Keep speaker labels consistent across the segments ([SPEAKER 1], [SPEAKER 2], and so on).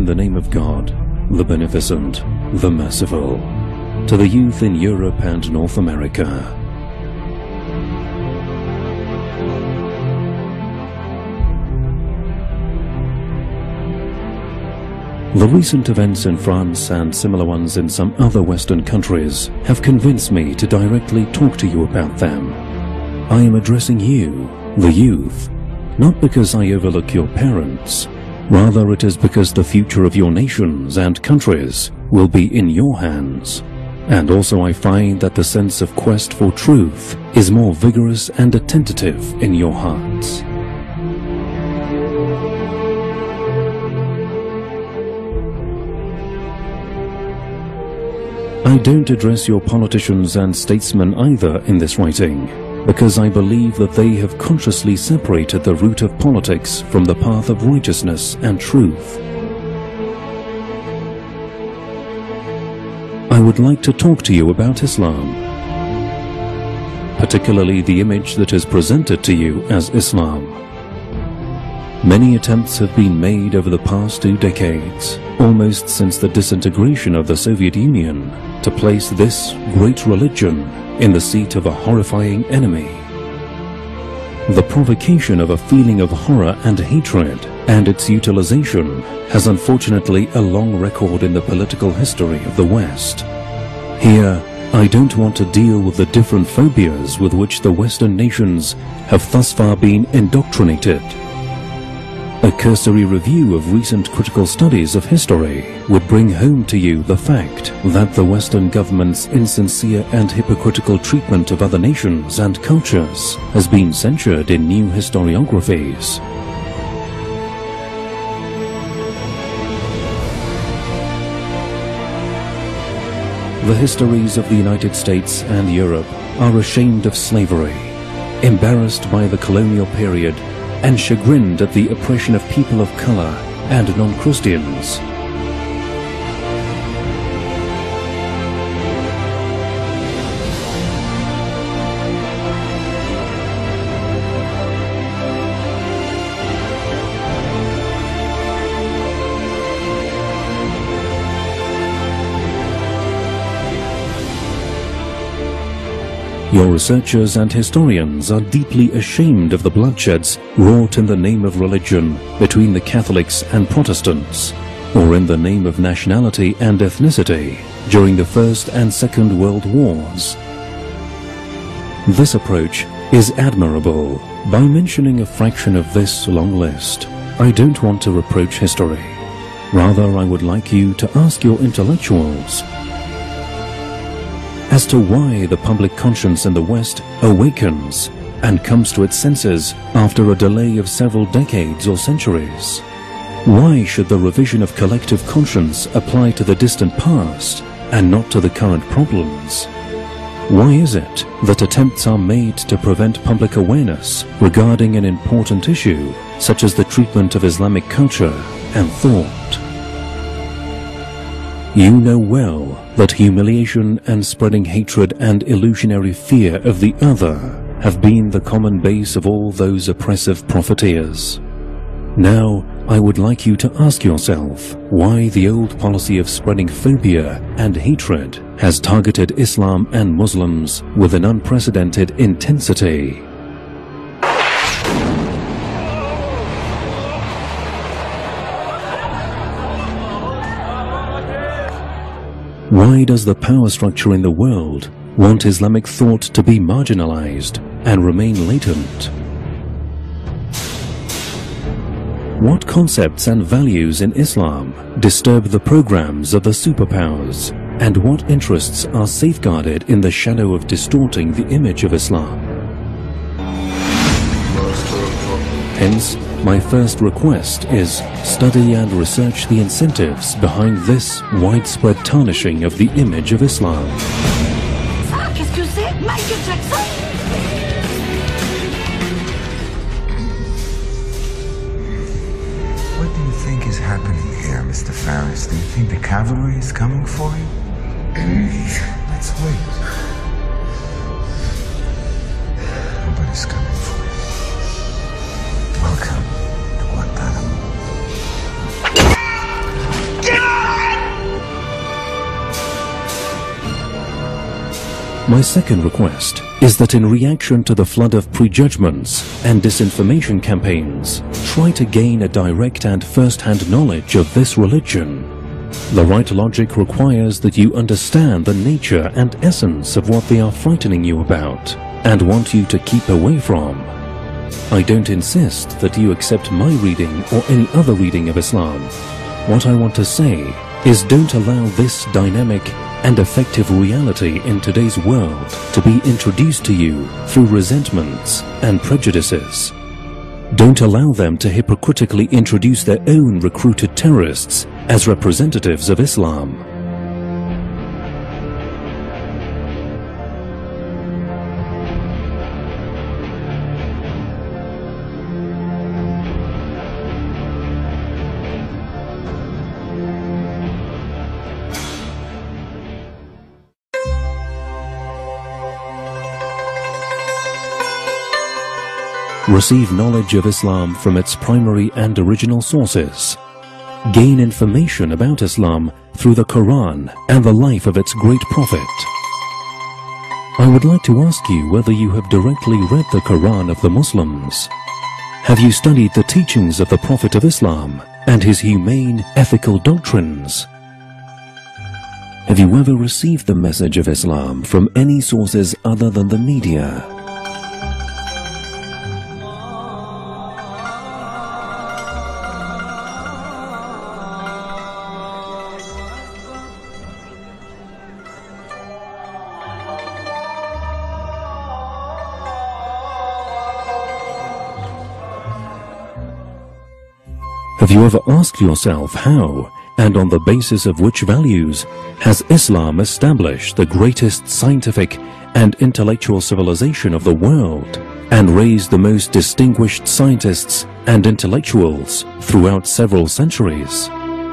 [SPEAKER 1] in the name of God, the Beneficent, the Merciful, to the youth in Europe and North America. The recent events in France and similar ones in some other Western countries have convinced me to directly talk to you about them. I am addressing you, the youth, not because I overlook your parents. Rather, it is because the future of your nations and countries will be in your hands. And also I find that the sense of quest for truth is more vigorous and attentive in your hearts. I don't address your politicians and statesmen either in this writing, because I believe that they have consciously separated the route of politics from the path of righteousness and truth. I would like to talk to you about Islam, particularly the image that is presented to you as Islam. Many attempts have been made over the past 2 decades, almost since the disintegration of the Soviet Union, to place this great religion in the seat of a horrifying enemy. The provocation of a feeling of horror and hatred and its utilization has unfortunately a long record in the political history of the West. Here, I don't want to deal with the different phobias with which the Western nations have thus far been indoctrinated. A cursory review of recent critical studies of history would bring home to you the fact that the Western government's insincere and hypocritical treatment of other nations and cultures has been censured in new historiographies. The histories of the United States and Europe are ashamed of slavery, embarrassed by the colonial period, and chagrined at the oppression of people of color and non-Christians. Your researchers and historians are deeply ashamed of the bloodsheds wrought in the name of religion between the Catholics and Protestants, or in the name of nationality and ethnicity during the First and Second World Wars. This approach is admirable. By mentioning a fraction of this long list, I don't want to reproach history. Rather, I would like you to ask your intellectuals as to why the public conscience in the West awakens and comes to its senses after a delay of several decades or centuries. Why should the revision of collective conscience apply to the distant past and not to the current problems? Why is it that attempts are made to prevent public awareness regarding an important issue such as the treatment of Islamic culture and thought? You know well that humiliation and spreading hatred and illusionary fear of the other have been the common base of all those oppressive profiteers. Now, I would like you to ask yourself why the old policy of spreading phobia and hatred has targeted Islam and Muslims with an unprecedented intensity. Why does the power structure in the world want Islamic thought to be marginalized and remain latent? What concepts and values in Islam disturb the programs of the superpowers, and what interests are safeguarded in the shadow of distorting the image of Islam? Hence, my first request is study and research the incentives behind this widespread tarnishing of the image of Islam.
[SPEAKER 2] Qu'est-ce que c'est? Michael Jackson?
[SPEAKER 3] What do you think is happening here, Mr. Farris? Do you think the cavalry is coming for you? Let's wait. Nobody's coming for you. Welcome to Guantanamo.
[SPEAKER 1] My second request is that in reaction to the flood of prejudgments and disinformation campaigns, try to gain a direct and first-hand knowledge of this religion. The right logic requires that you understand the nature and essence of what they are frightening you about and want you to keep away from. I don't insist that you accept my reading or any other reading of Islam. What I want to say is don't allow this dynamic and effective reality in today's world to be introduced to you through resentments and prejudices. Don't allow them to hypocritically introduce their own recruited terrorists as representatives of Islam. Receive knowledge of Islam from its primary and original sources. Gain information about Islam through the Quran and the life of its great prophet. I would like to ask you whether you have directly read the Quran of the Muslims. Have you studied the teachings of the Prophet of Islam and his humane, ethical doctrines? Have you ever received the message of Islam from any sources other than the media? Have you ever asked yourself how, and on the basis of which values, has Islam established the greatest scientific and intellectual civilization of the world, and raised the most distinguished scientists and intellectuals throughout several centuries?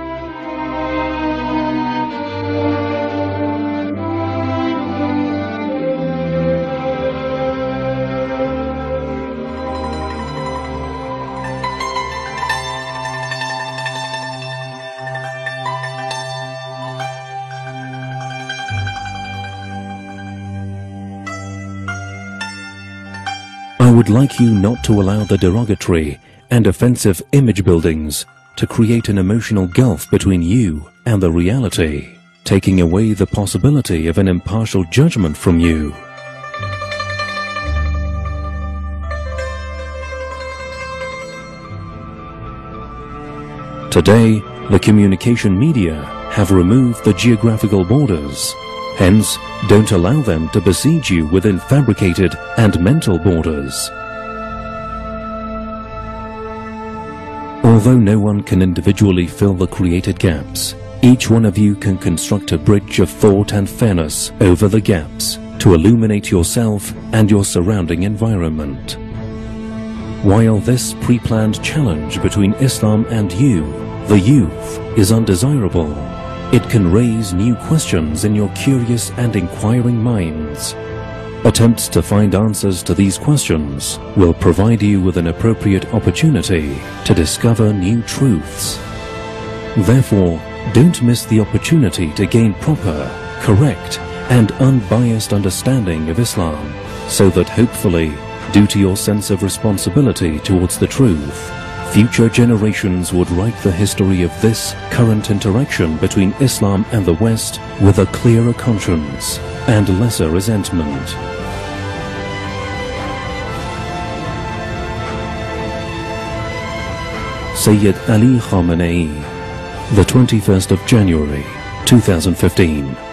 [SPEAKER 1] I would like you not to allow the derogatory and offensive image buildings to create an emotional gulf between you and the reality, taking away the possibility of an impartial judgment from you. Today, the communication media have removed the geographical borders. Hence, don't allow them to besiege you within fabricated and mental borders. Although no one can individually fill the created gaps, each one of you can construct a bridge of thought and fairness over the gaps to illuminate yourself and your surrounding environment. While this pre-planned challenge between Islam and you, the youth, is undesirable, it can raise new questions in your curious and inquiring minds. Attempts to find answers to these questions will provide you with an appropriate opportunity to discover new truths. Therefore, don't miss the opportunity to gain proper, correct, and unbiased understanding of Islam, so that hopefully, due to your sense of responsibility towards the truth, future generations would write the history of this current interaction between Islam and the West with a clearer conscience and lesser resentment. Sayyid Ali Khamenei, the 21st of January, 2015.